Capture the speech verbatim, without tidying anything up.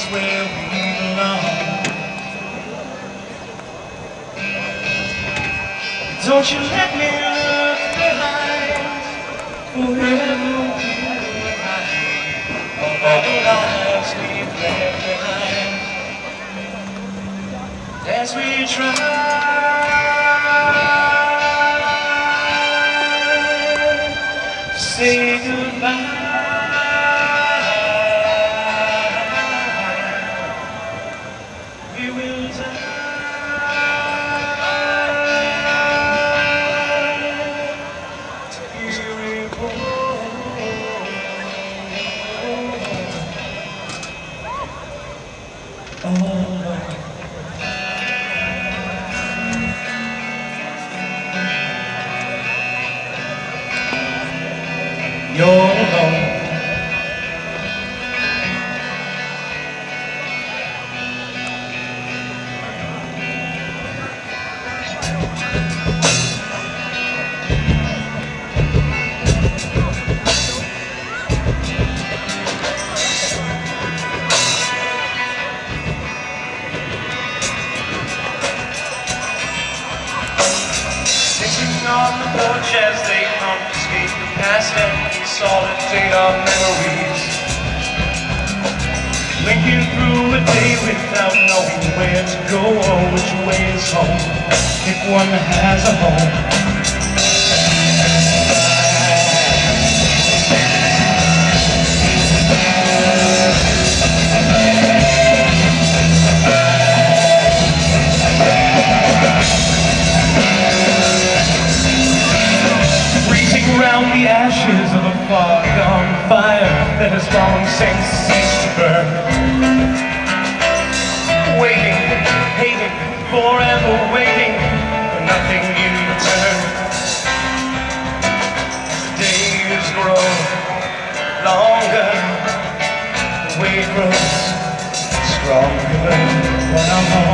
where we belong. Don't you let me look behind, wherever we're behind, all the lives we've left behind, as we try to say goodbye. We will die. You're alone. Sitting on the porch as they confiscate the past and consolidate our memories, blinking through a day without knowing where to go or which way is home, if one has a home. Around the ashes of a far-gone fire that has long since ceased to burn, waiting, hating, forever waiting for nothing in return. As the days grow longer, the way grows stronger when I'm home.